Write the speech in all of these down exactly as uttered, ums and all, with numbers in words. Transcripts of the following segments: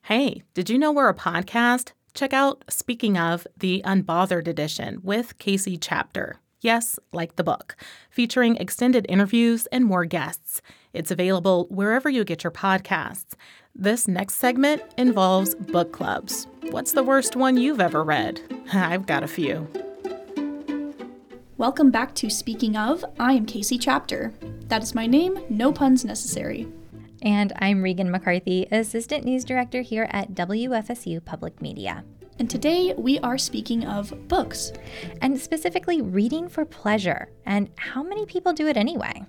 Hey, did you know we're a podcast? Check out Speaking of, the Unbothered edition with Casey Chapter. Yes, like the book, featuring extended interviews and more guests. It's available wherever you get your podcasts. This next segment involves book clubs. What's the worst one you've ever read? I've got a few. Welcome back to Speaking of. I am Casey Chapter. That is my name, no puns necessary. And I'm Regan McCarthy, Assistant News Director here at W F S U Public Media. And today we are speaking of books. And specifically reading for pleasure. And how many people do it anyway?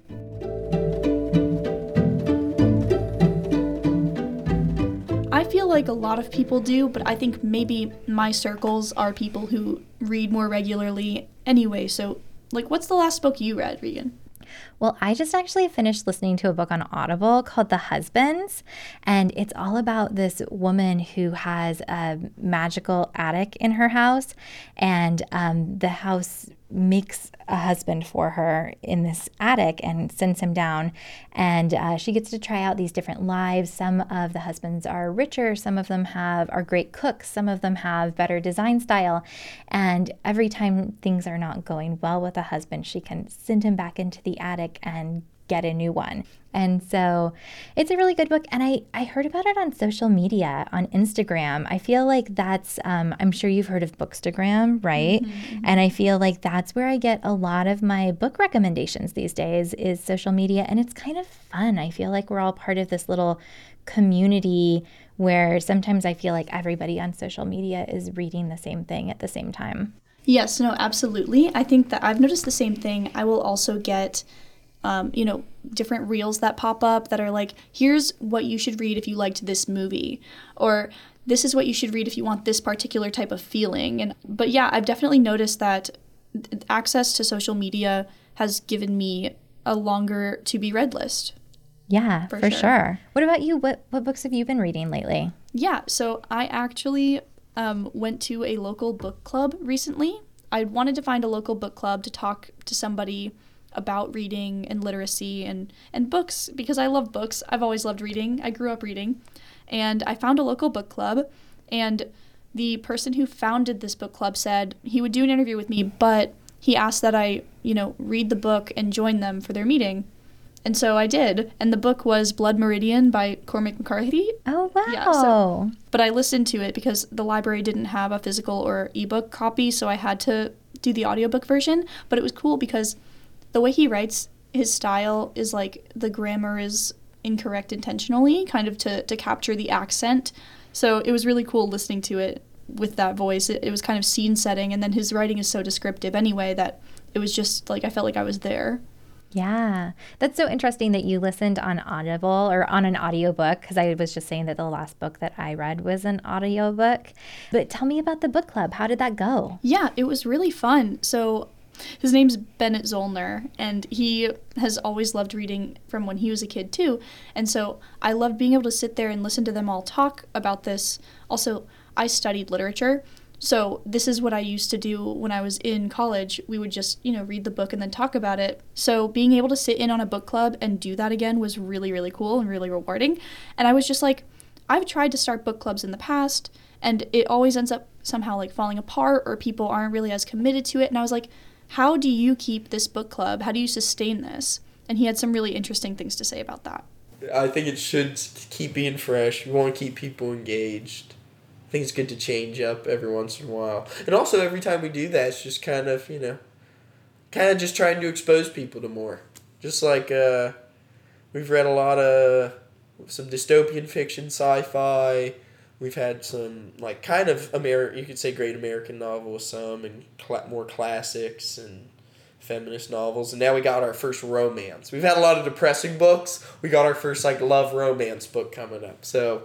I feel like a lot of people do, but I think maybe my circles are people who read more regularly anyway. So, like, what's the last book you read, Regan? Well, I just actually finished listening to a book on Audible called The Husbands, and it's all about this woman who has a magical attic in her house, and um, the house makes a husband for her in this attic and sends him down, and uh, she gets to try out these different lives. Some of the husbands are richer, some of them have are great cooks, some of them have better design style, and every time things are not going well with a husband, she can send him back into the attic and get a new one. And so it's a really good book. And I, I heard about it on social media, on Instagram. I feel like that's, um, I'm sure you've heard of Bookstagram, right? Mm-hmm. And I feel like that's where I get a lot of my book recommendations these days is social media. And it's kind of fun. I feel like we're all part of this little community where sometimes I feel like everybody on social media is reading the same thing at the same time. Yes, no, absolutely. I think that I've noticed the same thing. I will also get Um, you know, different reels that pop up that are like, here's what you should read if you liked this movie, or this is what you should read if you want this particular type of feeling. And but yeah, I've definitely noticed that access to social media has given me a longer to be read list. Yeah, for, for sure. sure. What about you? What what books have you been reading lately? Yeah, so I actually um, went to a local book club recently. I wanted to find a local book club to talk to somebody about reading and literacy and, and books because I love books. I've always loved reading. I grew up reading. And I found a local book club, and the person who founded this book club said he would do an interview with me, but he asked that I, you know, read the book and join them for their meeting. And so I did. And the book was Blood Meridian by Cormac McCarthy. Oh, wow. Yeah, so, but I listened to it because the library didn't have a physical or ebook copy, so I had to do the audiobook version. But it was cool because the way he writes, his style is like the grammar is incorrect intentionally, kind of to, to capture the accent. So it was really cool listening to it with that voice. It, it was kind of scene setting, and then his writing is so descriptive anyway that it was just like I felt like I was there. Yeah, that's so interesting that you listened on Audible or on an audiobook, because I was just saying that the last book that I read was an audiobook. But tell me about the book club. How did that go? Yeah, it was really fun. So his name's Bennett Zollner, and he has always loved reading from when he was a kid, too. And so I loved being able to sit there and listen to them all talk about this. Also, I studied literature, so this is what I used to do when I was in college. We would just, you know, read the book and then talk about it. So being able to sit in on a book club and do that again was really, really cool and really rewarding. And I was just like, I've tried to start book clubs in the past, and it always ends up somehow, like, falling apart, or people aren't really as committed to it. And I was like, how do you keep this book club? How do you sustain this? And he had some really interesting things to say about that. I think it should keep being fresh. We want to keep people engaged. I think it's good to change up every once in a while. And also, every time we do that, it's just kind of, you know, kind of just trying to expose people to more. Just like uh, we've read a lot of some dystopian fiction, sci-fi. We've had some, like, kind of, Ameri- you could say great American novels, some, and cl- more classics and feminist novels. And now we got our first romance. We've had a lot of depressing books. We got our first, like, love romance book coming up. So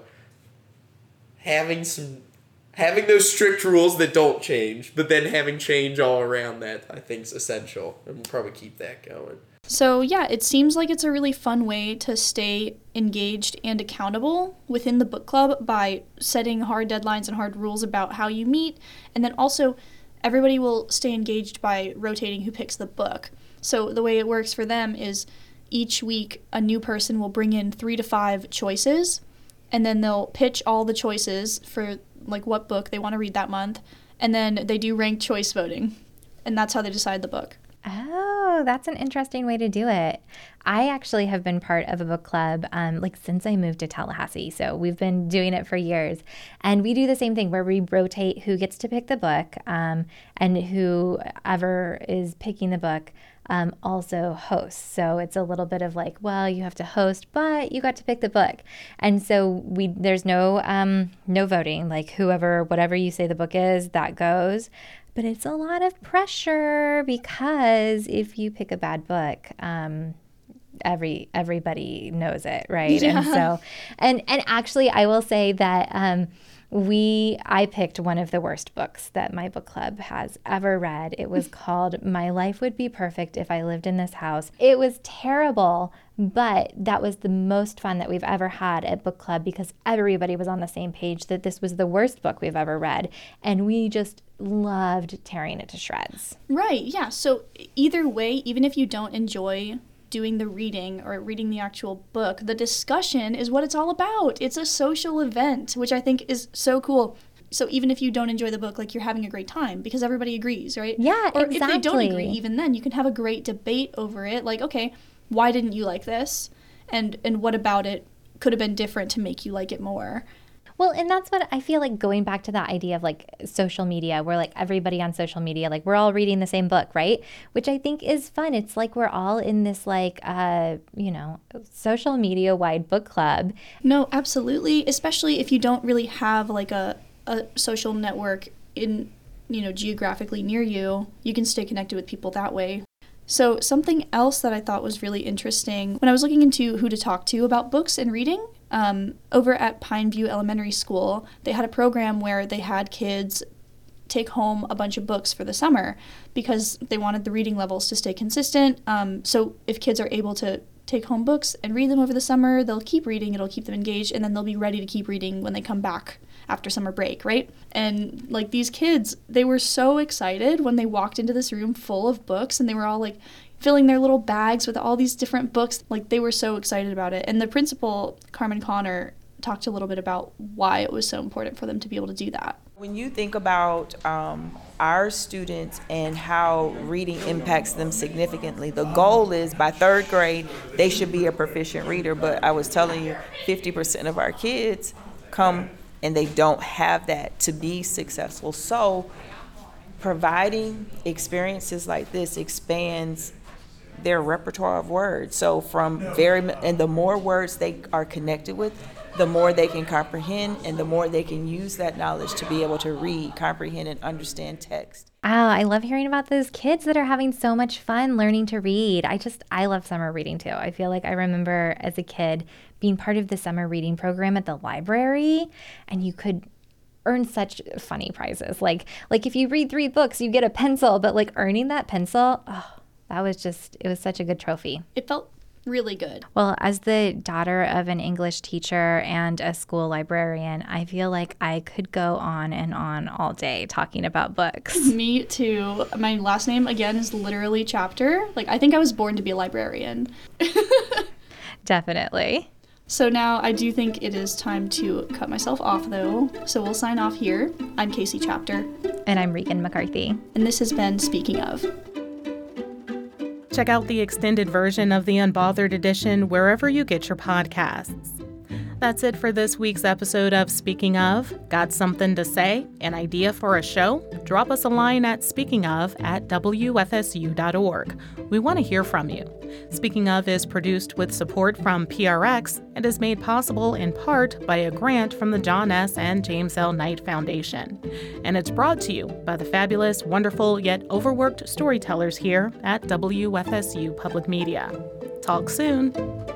having some, having those strict rules that don't change, but then having change all around that, I think is essential. And we'll probably keep that going. So yeah, it seems like it's a really fun way to stay engaged and accountable within the book club by setting hard deadlines and hard rules about how you meet. And then also everybody will stay engaged by rotating who picks the book. So the way it works for them is each week a new person will bring in three to five choices, and then they'll pitch all the choices for like what book they want to read that month, and then they do ranked choice voting, and that's how they decide the book. Oh, that's an interesting way to do it. I actually have been part of a book club um, like since I moved to Tallahassee. So we've been doing it for years. And we do the same thing where we rotate who gets to pick the book, um, and whoever is picking the book um, also hosts. So it's a little bit of like, well, you have to host, but you got to pick the book. And so we there's no um, no voting. Like whoever, whatever you say the book is, that goes. But it's a lot of pressure because if you pick a bad book, um, every everybody knows it, right? Yeah. And so, and and actually, I will say that um, we I picked one of the worst books that my book club has ever read. It was called "My Life Would Be Perfect If I Lived in This House." It was terrible, but that was the most fun that we've ever had at book club because everybody was on the same page that this was the worst book we've ever read, and we just loved tearing it to shreds. Right, yeah. So either way, even if you don't enjoy doing the reading or reading the actual book, the discussion is what it's all about. It's a social event, which I think is so cool. So even if you don't enjoy the book, like you're having a great time because everybody agrees, right? Yeah, or exactly. Or if they don't agree, even then you can have a great debate over it. Like, okay, why didn't you like this? And and what about it could have been different to make you like it more? Well, and that's what I feel like going back to that idea of like social media, where like everybody on social media, like we're all reading the same book, right? Which I think is fun. It's like we're all in this like, uh, you know, social media wide book club. No, absolutely. Especially if you don't really have like a, a social network in, you know, geographically near you, you can stay connected with people that way. So something else that I thought was really interesting when I was looking into who to talk to about books and reading, um, over at Pineview Elementary School, they had a program where they had kids take home a bunch of books for the summer because they wanted the reading levels to stay consistent. Um, so if kids are able to take home books and read them over the summer, they'll keep reading, it'll keep them engaged, and then they'll be ready to keep reading when they come back after summer break, right? And like these kids, they were so excited when they walked into this room full of books, and they were all like filling their little bags with all these different books. Like they were so excited about it. And the principal, Carmen Connor, talked a little bit about why it was so important for them to be able to do that. When you think about um, our students and how reading impacts them significantly, the goal is by third grade, they should be a proficient reader. But I was telling you, fifty percent of our kids come and they don't have that to be successful. So providing experiences like this expands their repertoire of words. So from very, and the more words they are connected with, the more they can comprehend and the more they can use that knowledge to be able to read, comprehend, and understand text. Wow, I love hearing about those kids that are having so much fun learning to read. I just, I love summer reading too. I feel like I remember as a kid being part of the summer reading program at the library, and you could earn such funny prizes. Like, like if you read three books, you get a pencil, but like earning that pencil, oh, that was just, it was such a good trophy. It felt really good. Well, as the daughter of an English teacher and a school librarian, I feel like I could go on and on all day talking about books. Me too. My last name, again, is literally Chapter. Like, I think I was born to be a librarian. Definitely. So now I do think it is time to cut myself off, though. So we'll sign off here. I'm Casey Chapter. And I'm Regan McCarthy. And this has been Speaking Of. Check out the extended version of the Unbothered edition wherever you get your podcasts. That's it for this week's episode of Speaking Of. Got something to say? An idea for a show? Drop us a line at speakingof at w f s u dot org. We want to hear from you. Speaking Of is produced with support from P R X and is made possible in part by a grant from the John S. and James L. Knight Foundation. And it's brought to you by the fabulous, wonderful, yet overworked storytellers here at W F S U Public Media. Talk soon.